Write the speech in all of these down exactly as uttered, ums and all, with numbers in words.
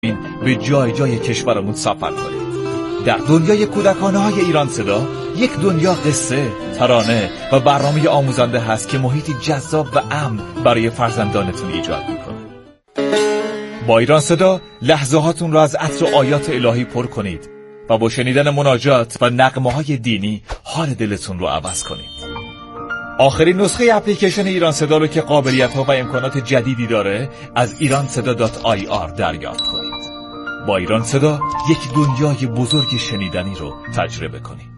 به جای جای کشورمون سفر کنید. در دنیای کودکانه‌های ایران صدا یک دنیا قصه، ترانه و برنامه آموزنده هست که محیطی جذاب و امن برای فرزندانتون ایجاد میکنه. با ایران صدا لحظه‌هاتون را از عطر و آیات الهی پر کنید و با شنیدن مناجات و نغمه‌های دینی حال دلتون رو عوض کنید. آخرین نسخه اپلیکیشن ایران صدا رو که قابلیت‌ها و امکانات جدیدی داره از ایران صدا دات آی آر دریافت کنید. با ایران صدا یک دنیای بزرگ شنیدنی رو تجربه کنید.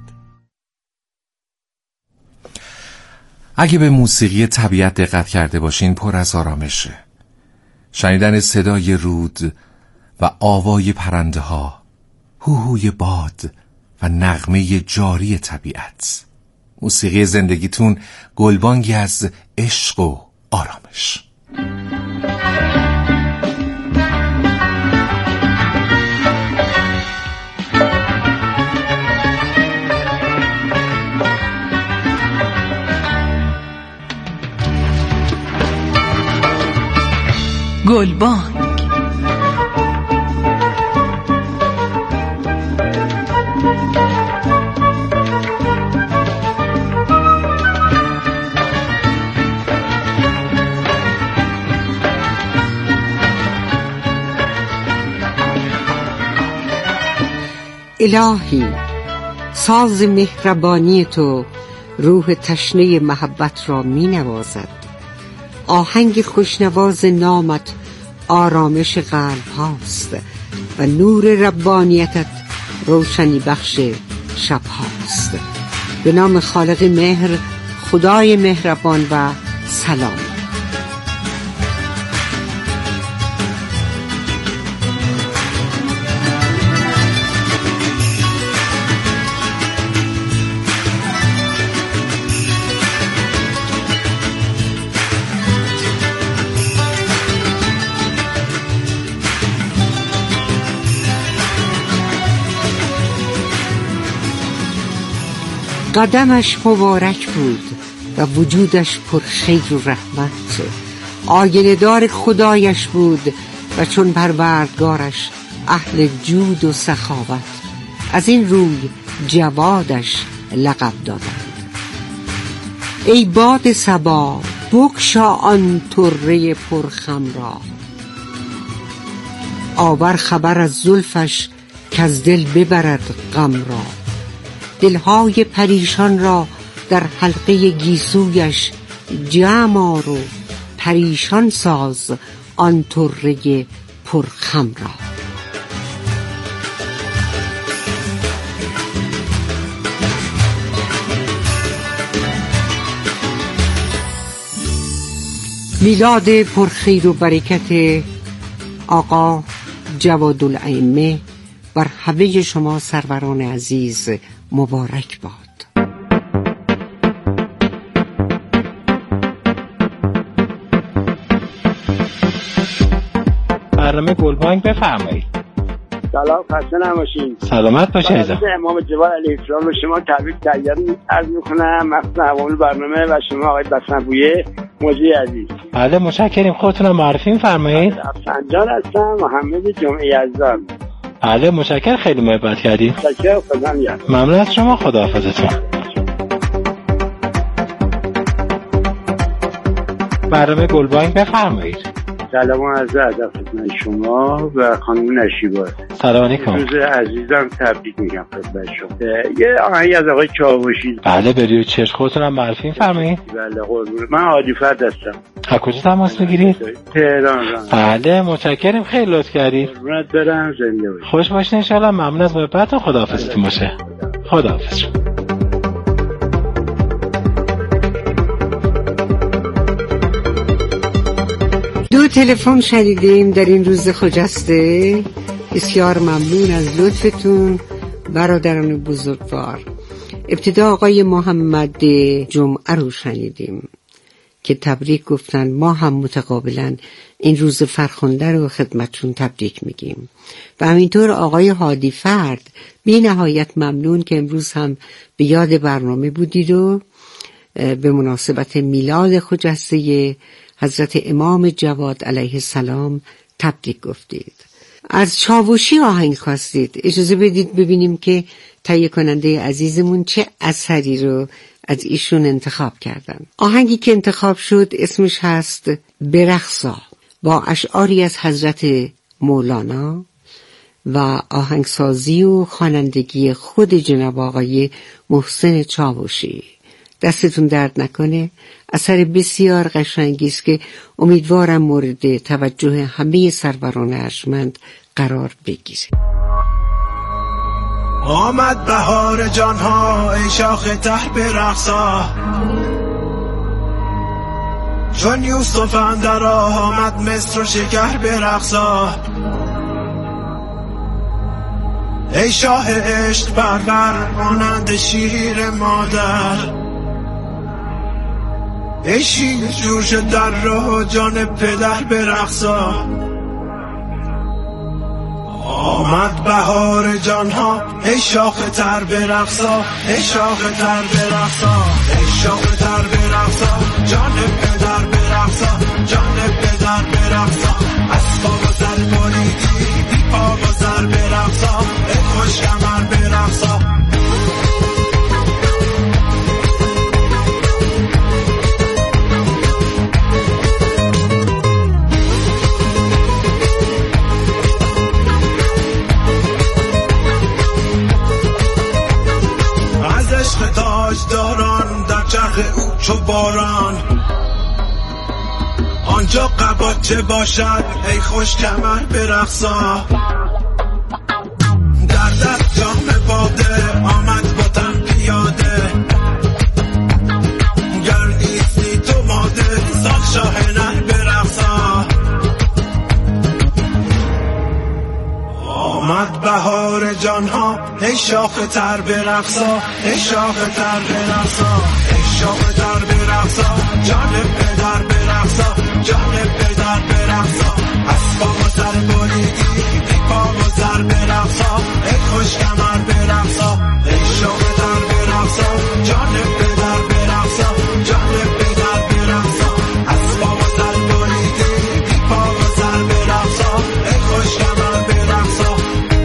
اگه به موسیقی طبیعت دقت کرده باشین پر از آرامشه. شنیدن صدای رود و آوای پرنده ها، هوهوی باد و نغمه جاری طبیعت. موسیقی زندگیتون گلبانگی از عشق و آرامش. گلبانگ. الهی، ساز مهربانی تو روح تشنه محبت را می نوازد. آهنگ خوشنواز نامت آرامش قلب هاست و نور ربانیتت روشنی بخش شب هاست. به نام خالق مهر، خدای مهربان و سلام. قدمش مبارک بود و وجودش پر خیر و رحمت. آینه دار خدایش بود و چون پروردگارش اهل جود و سخاوت. از این روی جوادش لقب دادند. ای باد صبا، بگشا آن طره پرخم را. آور خبر از زلفش که از دل ببرد غم را. دلهای پریشان را در حلقه گیسویش جمع آر و پریشان ساز آن طره پرخم را. میلاد پرخیر و برکت آقا جوادالائمه بر همه شما سروران عزیز مبارک باد. برنامه گلبانگ بفرمایید. سلام، خسته نباشین. سلامت باشید. از امام جواد علیه السلام به شما تبریک تهیه عرض می‌کنم، مخصوصا عوامل برنامه و شما آقای بسنبویه موجی عزیز. بله متشکریم. خودتون رو معرفی می‌فرمایید. افسانجان هستم، محمد جمعه یزدان. بله متشکرم، خیلی محبت کردید. متشکرم، خدا نگهدار. ممنون از شما، خداحافظتون. برنامه گلبانگ بفرمایید. سلام و عرض ادب خدمت شما و خانم نشیبا. سلام علیکم. روز عزیزم تبریک میگم خدمت شما. یه آهنگ از آقای چاوشی. بله بریو چشم. خودتون هم معرفی فرمایید. بله قربون. من عادی فرد هستم. از کجا تماس میگیرید؟ تهران. بله متشکرم، خیلی لطف کردید. قربونت برم، زنده باشید. خوش باشین ان شاء الله. ممنون از محبتتون. خداحافظتون باشه. خداحافظ. دو تلفن شنیدیم در این روز خجسته. بسیار ممنون از لطفتون برادران بزرگوار. ابتدا آقای محمد جمعه رو شنیدیم که تبریک گفتن. ما هم متقابلا این روز فرخنده رو خدمتشون تبریک میگیم و همینطور آقای هادی فرد بی نهایت ممنون که امروز هم به یاد برنامه بودید و به مناسبت میلاد خجسته حضرت امام جواد علیه السلام تبریک گفتید. از چاوشی آهنگ خواستید. اجازه بدید ببینیم که تهیه کننده عزیزمون چه اثری رو از ایشون انتخاب کردن. آهنگی که انتخاب شد اسمش هست برقصا با اشعاری از حضرت مولانا و آهنگسازی و خوانندگی خود جناب آقای محسن چاوشی. دستتون درد نکنه. اثر بسیار قشنگی است که امیدوارم مورد توجه همه سروران ارجمند قرار بگیره. آمد بهار جانها ای شاخ ته برقصا، چون یوسف اندر آمد مصر و شکر برقصا. ای شاه عشق پرور مانند شیر مادر، ای شیر جوش در راه جان پدر برقصا. آمد بهار جانها ای شاخ تر برقصا، ای شاخ تر برقصا، ای شاخ تر برقصا، جان پدر برقصا، جان پدر برقصا. از پا و سر بریدی بی پا و سر برقصا، ای خوش کمر برقصا. داران در چرخ او چو باران، آنجا قباچه باشد ای خوش کمر برقصا. در دست جام باده آمد با تن پیاده، گردیسی تو ماده سال شاه نر برقصا. آمد بهار جانها ای شاخ تر برقصا، ای شاخ تر برقصا، ای شاخ تر برقصا، جان پدر برقصا، جان پدر برقصا. از پا و سر بریدی بی پا و سر برقصا، ای خوش کمر برقصا. ای شاخ تر برقصا، جان پدر برقصا، جان پدر برقصا. از پا و سر بریدی بی پا و سر برقصا، ای خوش کمر برقصا.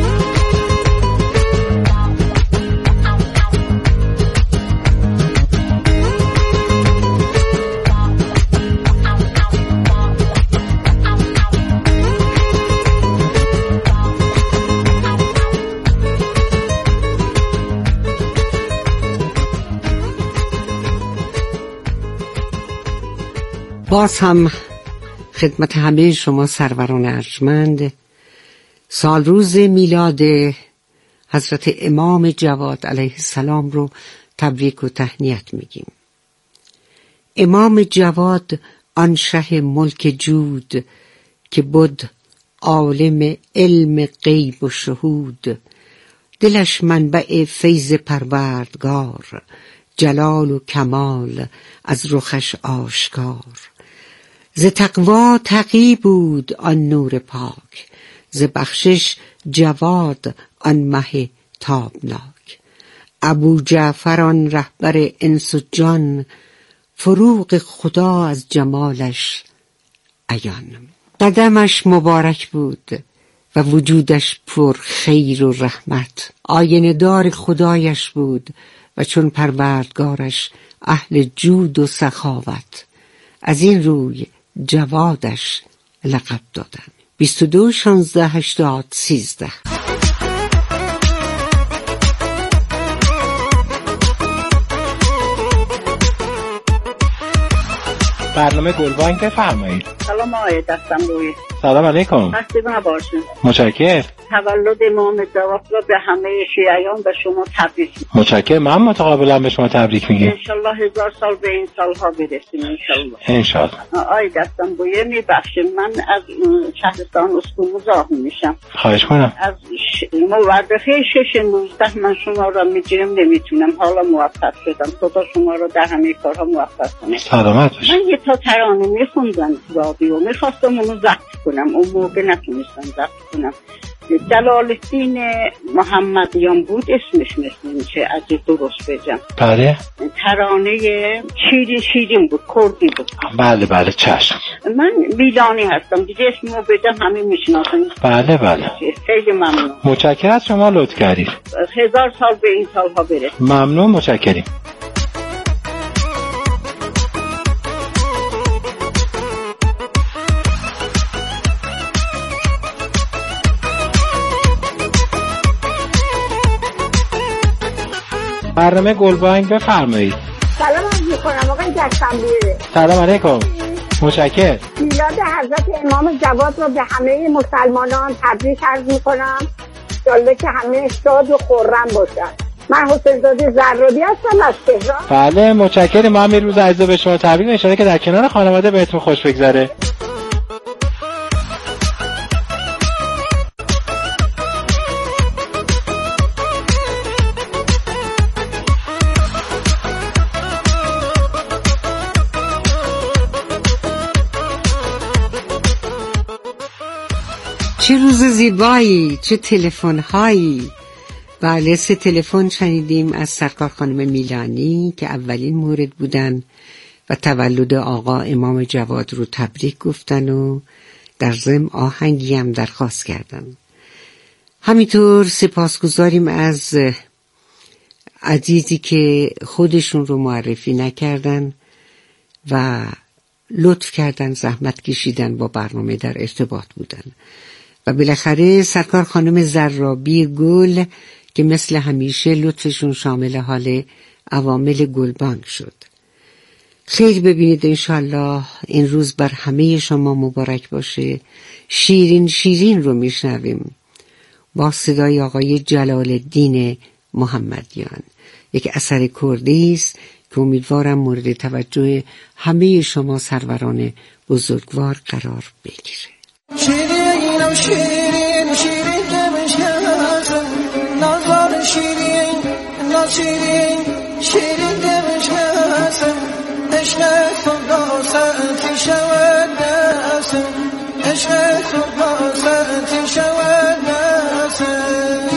باز هم خدمت همه شما سروران ارجمند سال روز میلاد حضرت امام جواد علیه السلام رو تبریک و تهنیت میگیم. امام جواد آن شه ملک جود، که بود عالم علم غیب و شهود. دلش منبع فیض پروردگار، جلال و کمال از رخش آشکار. ز تقوا تقی بود آن نور پاک، ز بخشش جواد آن مه تابناک. ابو جعفر آن رهبر انس و جان، فروغ خدا از جمالش عیان. قدمش مبارک بود و وجودش پر خیر و رحمت. آینه دار خدایش بود و چون پروردگارش اهل جود و سخاوت. از این روی جوادش لقب دادن. بیست و دو شانزده هشتاد سیزده. برنامه گلبانگ بفرمایید. سلام آقای دستمروی. سلام علیکم. خستگی نباشید. متشکرم. تولد امام جواد را به همه شیعیان و شما تبریک میگم. متشکرم. من متقابلا به شما تبریک میگم. انشالله هزار سال به این سالها برسیم انشالله. انشالله. آقای دستمروی میبخشید، من از شهرستان اسکو مزاحم میشم. خواهش کنم. از ش... مورخه شش نوزده من شما را میگیرم نمیتونم، حالا موفق شدم. خدا شما را در همه کارها موفق کنه. سلامت باشید. من یه تا ترانه میخوندم رادیو، میخواستم اونو ضبط کنم، اون موقع نتونستم ضبط کنم. جلال الدین محمدیان بود اسمش، مثل میشه اگه درست بگم. بله. ترانه شیرین شیرین بود، کردی بود. بله بله چشم. من میلانی هستم دیگه، اسمو بگم همه میشناسن. بله بله. خیلی ممنون. متشکرم از شما، لطف کردید. هزار سال به این سالها بره. ممنون، متشکرم. برنامه گلبانگ بفرمایید. سلام عرض می‌کنم آقای جشنبیه. سلام علیکم. متشکرم. میلاد حضرت امام جواد رو به همه مسلمانان تبریک عرض می‌کنم. انشالله که همه شاد و خرم باشن. من حسین زاده زرابی هستم از تهران. بله متشکرم. ما هم این روز عزیزا به شما تبریک. انشالله که در کنار خانواده بهتون خوش بگذره. چه روز زیبایی، چه تلفن هایی. بله، سه تلفن شنیدیم از سرکار خانم میلانی که اولین مورد بودن و تولد آقا امام جواد رو تبریک گفتن و در ضمن آهنگی هم درخواست کردن. همینطور سپاسگزاریم از عزیزی که خودشون رو معرفی نکردن و لطف کردن، زحمت کشیدن، با برنامه در ارتباط بودن. و بالاخره سرکار خانم زرابی گل که مثل همیشه لطفشون شامل حال عوامل گلبانگ شد. خیر ببینید انشالله این روز بر همه شما مبارک باشه. شیرین شیرین رو میشنویم با صدای آقای جلال الدین محمدیان، یک اثر کردی است که امیدوارم مورد توجه همه شما سروران بزرگوار قرار بگیره. شیرین شیرین شیرین دمش هستم نازار شیرین ناز شیرین شیرین دمش هستم عشق خدا ساعتی شود نسم عشق خدا ساعتی شود نسم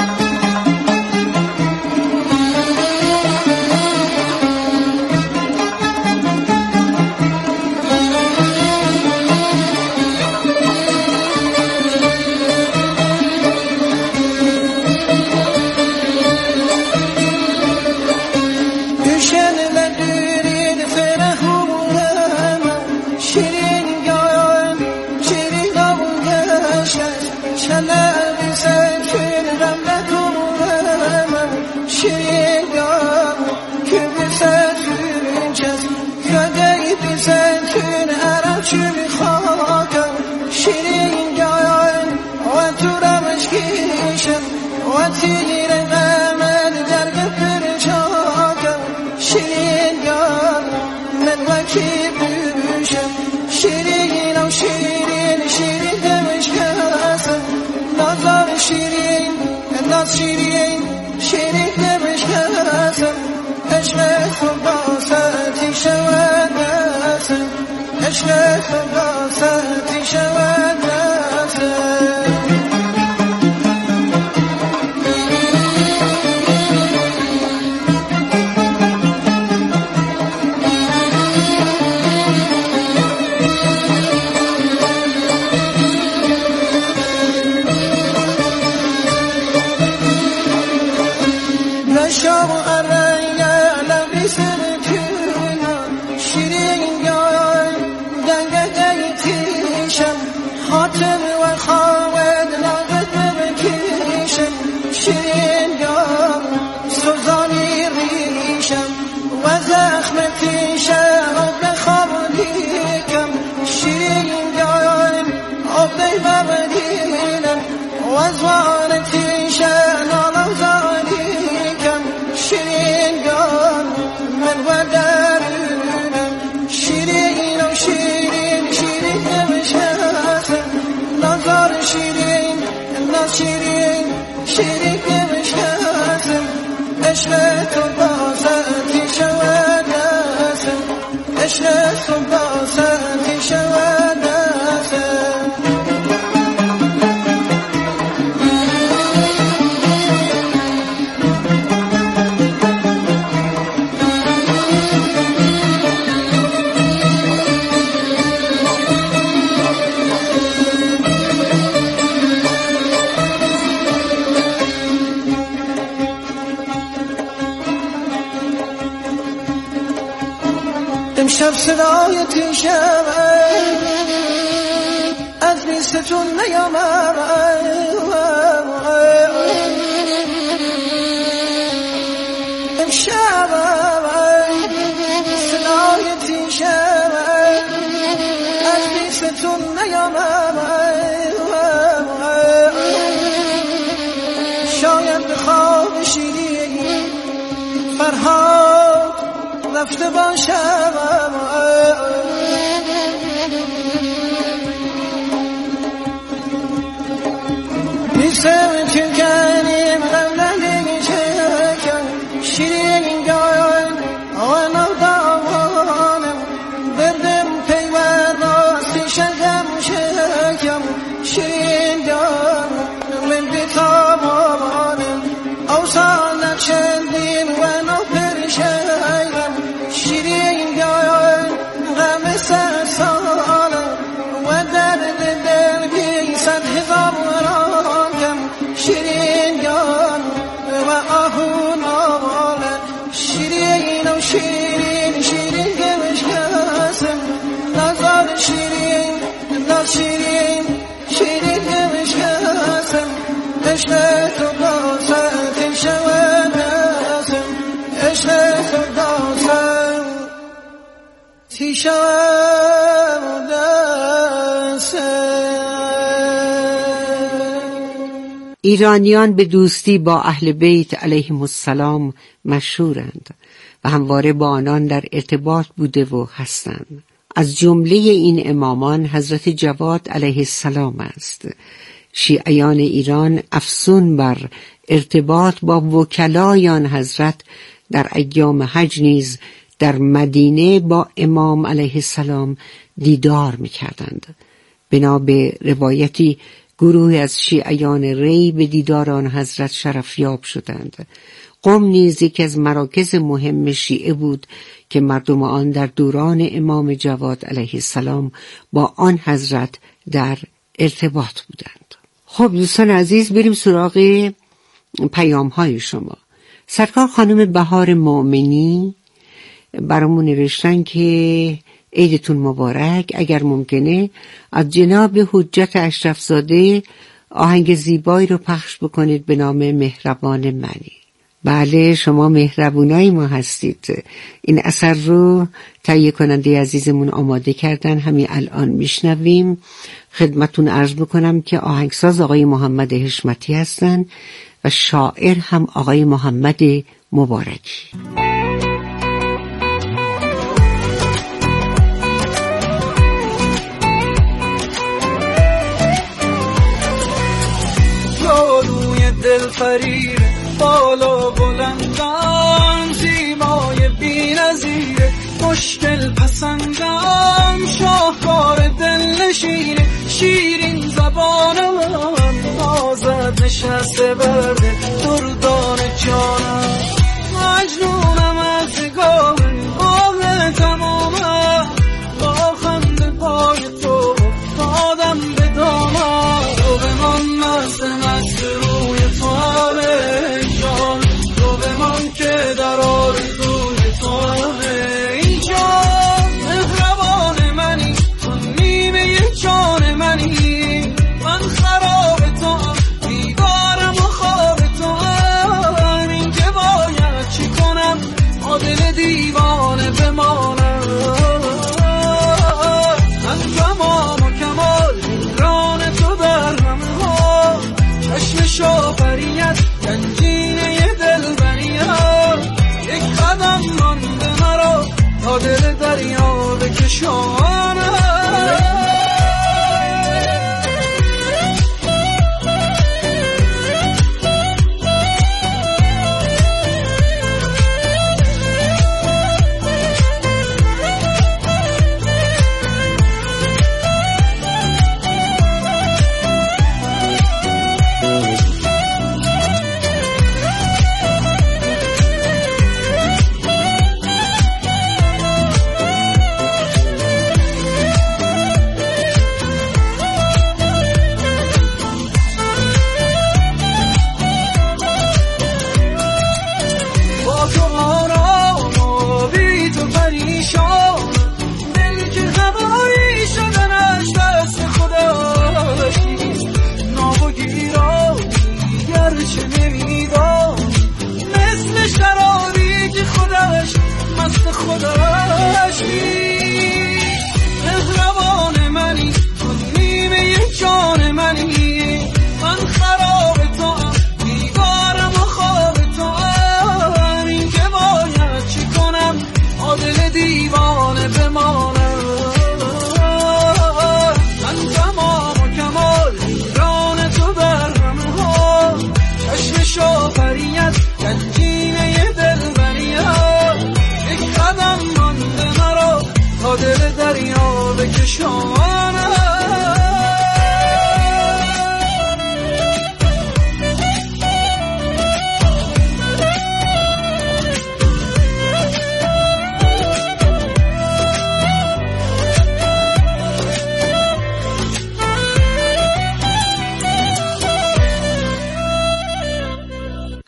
شیرین شیرین دمش هستم عشق خدا ساعتی شود نسم عشق خدا ساعتی شود نسم صدای تیشم از بیستون نیامم امشب صدای تیشم از بیستون نیامم شاید به خواب شیرین فرهاد رفته باشم نیستم که کنیم غمدنی چکم شیرین گایم آنو داوانم بردم پیوند راستی شدم شکم شیرین گایم من بیتابانم اوسان نچندین و نو پرشم شیرین گایم غم سر سالم و درد دل بی صد هزار شیرین گان و آهون آواله شیرین و شیرین شیرین گمش کسم نازار شیرین ناز شیرین شیرین گمش کسم عشق تو داست شود نسم عشق تو داست تی شود نسم. ایرانیان به دوستی با اهل بیت علیهم السلام مشهورند و همواره با آنان در ارتباط بوده و هستند. از جمله این امامان حضرت جواد علیه السلام است. شیعیان ایران افسون بر ارتباط با وکلای آن حضرت در ایام حج نیز در مدینه با امام علیه السلام دیدار می‌کردند. بنا به روایتی گروه از شیعیان ری به دیدار آن حضرت شرفیاب شدند. قم نیز یکی از مراکز مهم شیعه بود که مردم آن در دوران امام جواد علیه السلام با آن حضرت در ارتباط بودند. خب دوستان عزیز، بریم سراغ پیام های شما. سرکار خانم بهار مؤمنی برامون نوشتن که عیدتون مبارک. اگر ممکنه از جناب حجت اشرف زاده آهنگ زیبایی رو پخش بکنید به نام مهربان منی. بله، شما مهربونای ما هستید. این اثر رو تهیه کننده عزیزمون آماده کردن، همین الان میشنویم. خدمتون عرض بکنم که آهنگساز آقای محمد حشمتی هستن و شاعر هم آقای محمد مبارکی. دل فریر بالا بلندم زیبای بی نظیر مشکل پسندم شاهکار دل نشینه شیرین زبانم آزاد نشسته برده دردان جانم مجنونم از نگاه آه تمامم با خنده پای تو دادم به دامم تو به من مست مست روی توامه جان تو به من که در آرزوی توامه این جان مهربان منی تو نیمه جان منی من خراب تو بیدارم و خواب تو هم این که باید چی کنم تا دل دیوانه بمانم من تمام و کمال ران تو در همه ها چشم شافریت گنجینه دل بریت یک قدم مانده مرا تا دل دریا بکشانم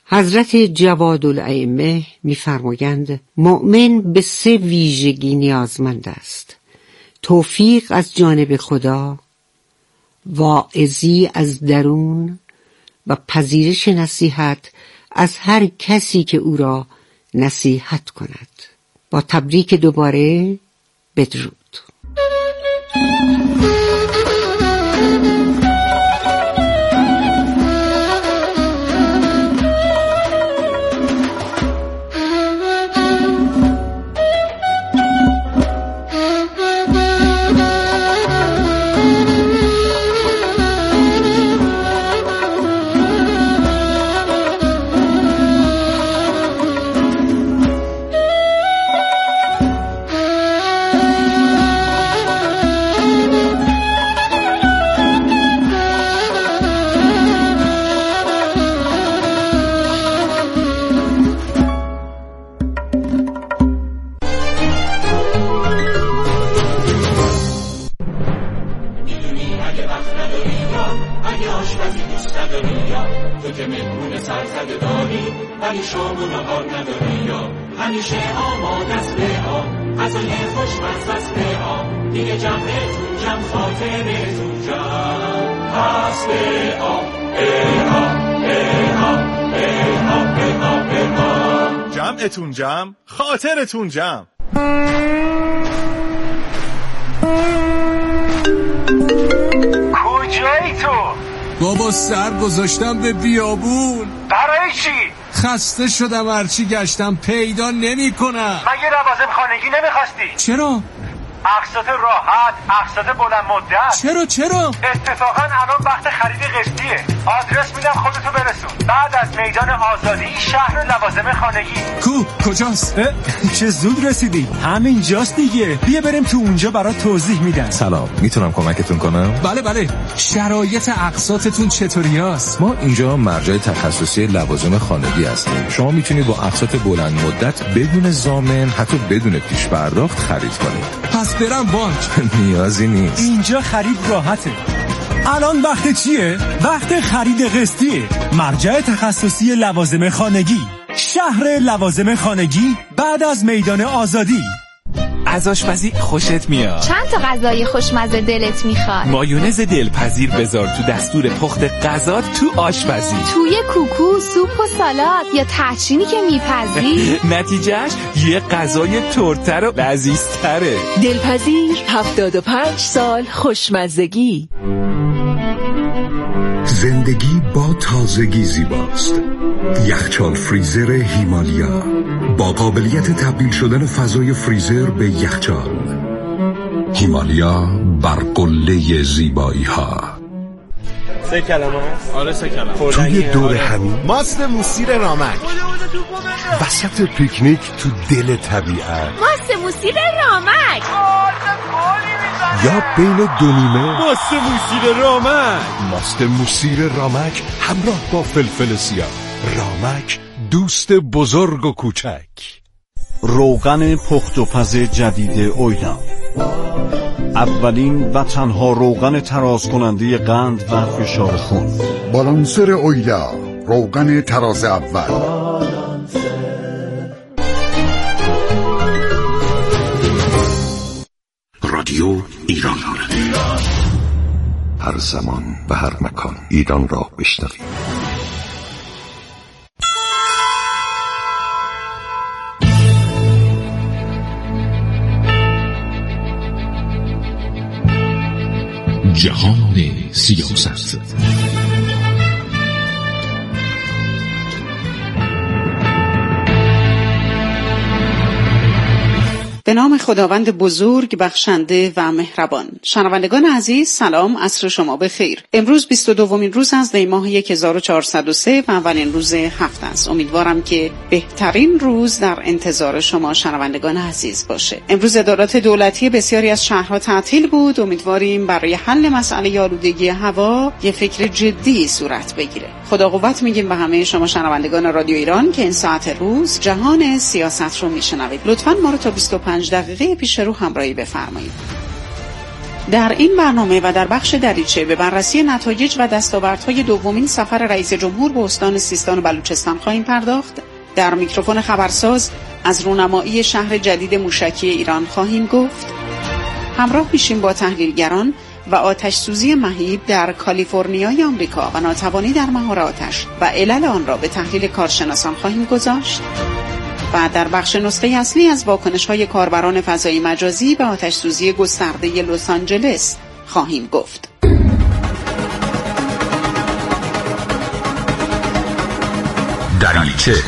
حضرت جواد الائمه می‌فرمایند مؤمن به سه ویژگی نیازمند است: توفیق از جانب خدا، واعظی از درون و پذیرش نصیحت از هر کسی که او را نصیحت کند. با تبریک دوباره، بدرود. ولی شام و نهار نداری یا همیشه آماده است به آب غذای خوشمزه است به آب دیگه جمعتون جمع خاطرتون جمع پس به آب به آب به آب به آب به آب به آب جمعتون جمع خاطرتون جمع. کجایی تو؟ بابا سر گذاشتم به بیابون. برای چی؟ خسته شدم، هرچی گشتم پیدا نمی کنم. مگه لوازم خانگی نمیخواستی؟ چرا؟ اقساط راحت، اقساط بلند مدت. چرا چرا؟ اتفاقا الان وقت خرید قسطیه. آدرس میدم خودتو برسون. بعد از میدان آزادی شهر لوازم خانگی. کو کجاست؟ چه زود رسیدی؟ همینجاست دیگه. بیا بریم تو اونجا برات توضیح میدم. سلام، میتونم کمکتون کنم؟ بله بله. شرایط اقساطتون چطوریاست؟ ما اینجا مرجع تخصصی لوازم خانگی هستیم. شما میتونید با اقساط بلند مدت بدون ضامن، حتی بدون پیش پرداخت خرید کنید. پس برم بانک؟ نیازی نیست. اینجا خرید راحته. الان وقت چیه؟ وقت خرید قسطیه. مرجع تخصصی لوازم خانگی، شهر لوازم خانگی، بعد از میدان آزادی. از آشپزی خوشت میاد؟ چند تا غذای خوشمزه دلت میخواد؟ مایونز دلپذیر بذار تو دستور پخت غذا تو آشپزی. توی کوکو، سوپ و سالاد یا تحچینی که میپزی؟ نتیجهش یه غذای ترتر و لذیذتره. دلپذیر، هفتاد و پنج سال خوشمزگی. زندگی با تازگی زیباست. یخچال فریزر هیمالیا با قابلیت تبدیل شدن فضای فریزر به یخچال. هیمالیا بر قله زیبایی ها. سه کلمه هست؟ آره سه کلمه. توی دور همین ماست موسیر رامک، وسط پیکنیک تو دل طبیعت، ماست موسیر رامک، یا بین دو نیمه. ماست موسیر رامک. ماست موسیر رامک همراه با فلفل سیاه. رامک، دوست بزرگ و کوچک. روغن پخت و پز جدید اویلا، اولین و تنها روغن تراز کننده قند و فشار خون. بالانسر اویلا، روغن تراز اول. رادیو ایران، هر زمان و هر مکان ایران را بشنوید. جهان سیاست. به نام خداوند بزرگ، بخشنده و مهربان. شنوندگان عزیز، سلام، عصر شما بخیر. امروز بیست و دومین روز از دی ماه هزار و چهارصد و سه و اولین روز هفته است. امیدوارم که بهترین روز در انتظار شما شنوندگان عزیز باشه. امروز ادارات دولتی بسیاری از شهرها تعطیل بود. امیدواریم برای حل مسئله آلودگی هوا یه فکر جدی صورت بگیره. خدا قوت میگیم به همه شما شنوندگان رادیو ایران که این ساعت روز جهان سیاست رو میشنوید. لطفاً ما رو تا بیست و پنج دقیقه پیش رو همراهی بفرمایید. در این برنامه و در بخش دریچه به بررسی نتایج و دستاوردهای دومین سفر رئیس جمهور به استان سیستان و بلوچستان خواهیم پرداخت. در میکروفون خبرساز از رونمایی شهر جدید موشکی ایران خواهیم گفت. همراه میشیم با تحلیلگران و آتش سوزی مهیب در کالیفرنیای آمریکا و ناتوانی در مهار آتش و علل آن را به تحلیل کارشناسان خواهیم گذاشت. و در بخش نسخه اصلی از واکنش‌های کاربران فضای مجازی به آتش سوزی گسترده لس آنجلس خواهیم گفت. دریچه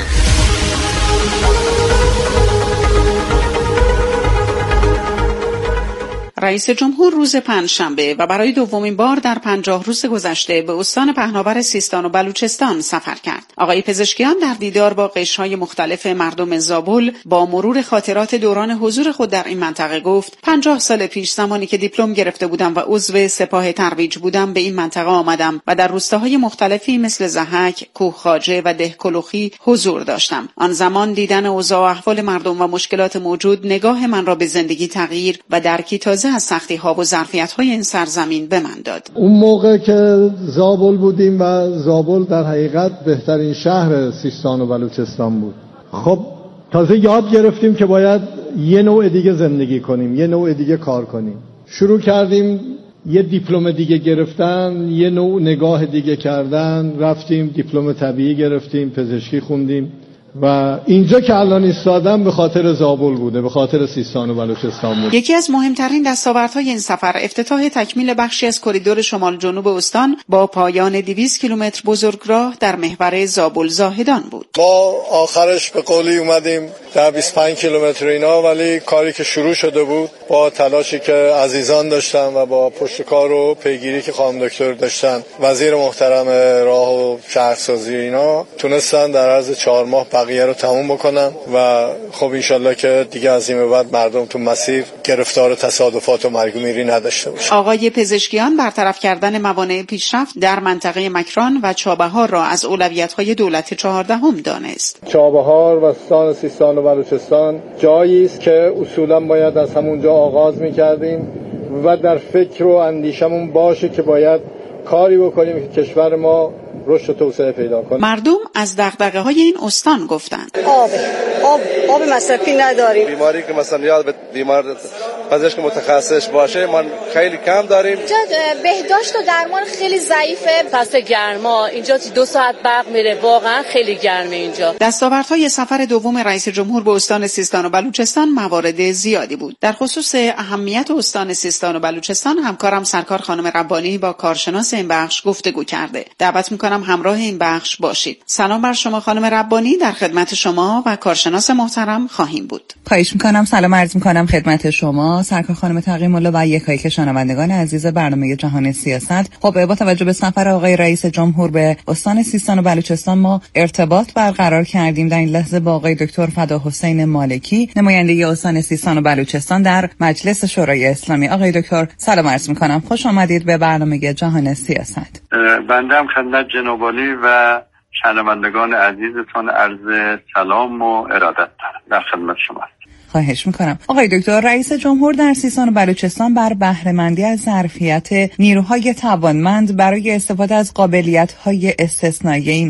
رئیس جمهور روز پنجشنبه و برای دومین بار در پنجاه روز گذشته به استان پهناور سیستان و بلوچستان سفر کرد. آقای پزشکیان در دیدار با قشرهای مختلف مردم زابل با مرور خاطرات دوران حضور خود در این منطقه گفت: پنجاه سال پیش زمانی که دیپلم گرفته بودم و عضو سپاه ترویج بودم به این منطقه آمدم و در روستاهای مختلفی مثل زحک، کوهخواجه و دهکلوخی حضور داشتم. آن زمان دیدن اوضاع و احوال مردم و مشکلات موجود نگاه من را به زندگی تغییر و درکی تازه از سختی ها و ظرفیت های این سرزمین به من داد. اون موقع که زابل بودیم و زابل در حقیقت بهترین شهر سیستان و بلوچستان بود. خب تازه یاد گرفتیم که باید یه نوع دیگه زندگی کنیم، یه نوع دیگه کار کنیم. شروع کردیم یه دیپلم دیگه گرفتن، یه نوع نگاه دیگه کردن. رفتیم دیپلم طبیعی گرفتیم، پزشکی خوندیم و اینجا که الان ایستادم به خاطر زابل بوده، به خاطر سیستان و بلوچستان بوده. یکی از مهمترین دستاوردهای این سفر افتتاح تکمیل بخشی از کریدور شمال جنوب استان با پایان دویست کیلومتر بزرگراه در محور زابل زاهدان بود. ما آخرش به قولی اومدیم در بیست و پنج کیلومتر اینا، ولی کاری که شروع شده بود با تلاشی که عزیزان داشتن و با پشت کار و پیگیری که خانم دکتر داشتن، وزیر محترم راه و شهرسازی اینا، تونستن در عرض چهار ماه بقیه رو تموم بکنن و خب انشالله که دیگه از این به بعد مردم تو مسیر گرفتار تصادفات و مرگ و میری نداشته باشن. آقای پزشکیان برطرف کردن موانع پیشرفت در منطقه مکران و چابهار را از اولویت‌های دولت چهاردهم دانست. چابهار و استان سیستان و بلوچستان جایی است که اصولا باید از همونجا آغاز می‌کردیم و در فکر و اندیشمون باشه که باید کاری بکنیم که کشور ما رشد و توسعه پیدا کنه. مردم از دغدغه‌های این استان گفتند. آب آب آب مصرفی نداریم. بیماری که مثلا یاد به بیمار پزشک متخصص باشه ما خیلی کم داریم. اینجا بهداشت و درمان خیلی ضعیفه. فصل گرما اینجا دو ساعت برق میره، واقعا خیلی گرمه اینجا. دستاوردهای سفر دوم رئیس جمهور به استان سیستان و بلوچستان موارد زیادی بود. در خصوص اهمیت استان سیستان و بلوچستان همکارم سرکار خانم ربانی با کارشناس این بخش گفتگو کرده. دعوت می‌کنم همراه این بخش باشید. سلام بر شما خانم ربانی، در خدمت شما و کارشناس محترم خواهیم بود. خواهش می‌کنم. سلام عرض می‌کنم خدمت شما سرکار خانم تقی‌الله و یکایک شنوندگان عزیز برنامه جهان سیاست. خب با توجه به سفر آقای رئیس جمهور به استان سیستان و بلوچستان ما ارتباط برقرار کردیم در این لحظه با آقای دکتر فداحسین مالکی، نماینده استان سیستان و بلوچستان در مجلس شورای اسلامی. آقای دکتر سلام عرض می‌کنم، خوش آمدید به برنامه جهان سیاست. بنده هم خدمت جناب عالی و شنوندگان عزیزتون عرض سلام و ارادت دارم. در خدمت شما. خواهش میکنم. آقای دکتر، رئیس جمهور در سیستان و بلوچستان بر بهره‌مندی از ظرفیت نیروهای توانمند برای استفاده از قابلیت‌های استثنایی این